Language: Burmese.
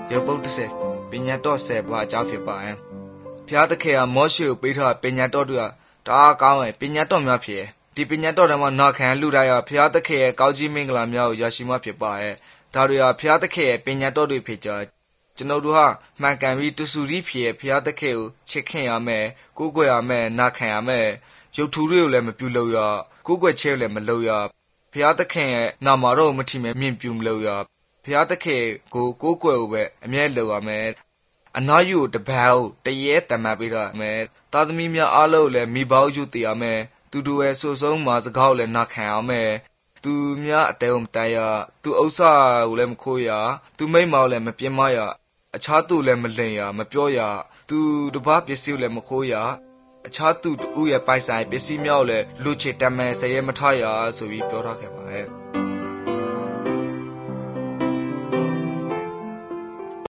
ရုပ်ပုတ်30ပညာတော်10ပါးအကြောင်းဖြစ်ပါရဲ့ဖျားသခင်ကမောရှေကိုပေးထားပညာတော်တွေကတအားကောင်းရဲ့ပညာတော်များဖြစ်ဒီပညာတော်တွေမှာနာခံလူတိုင်းရဖျားသခင်ရဲ့ကောင်းကြီးမင်္ဂလာများကိုရရှိမှဖြစ်ပါရဲ့ဒါတွေကဖျားသခင်ရဲ့ပညာတော်တွေဖြစ်ကြကျွန်တော်တို့ဟာမှန်ကန်ပြီးတဆူရီဖြစ်ရဲ့ဖျားသခင်ကိုချစ်ခင်ရမယ်ကိုးကွယ်ရမယ်နာခံရမယ်ရုပ်ထူတွေကိုလည်းမပြုလုပ်ရကိုးကွယ်ချက်လည်းမလုပ်ရဖျားသခင်ရဲ့နာမတော်မထီမဲ့မြင့်ပြူမလုပ်ရဖျားသခင်ကိုကိုးကွယ်ဖို့ပဲအမြဲလုပ်ရမယ်အနာယူတပန်းတရေတမတ်ပြီးတော့မယ်သားသမီးများအားလုံးလည်းမိဘယူတည်ရမယ်သူတို့ရဲ့ဆိုဆုံးမှာစကားကိုလည်းနာခံရမယ်သူများအတဲုံတန်ရသူဥစ္စာကိုလည်းမခိုးရသူမိမ့်မောက်လည်းမပြင်းမရအခြားသူလည်းမလိန်ရမပြောရသူတပားပစ္စည်းလည်းမခိုးရအခြားသူတူရဲ့ပိုက်ဆိုင်ပစ္စည်းများကိုလည်းလူချေတမဲဆရဲမထရဆိုပြီးပြောထားခဲ့ပါရဲ့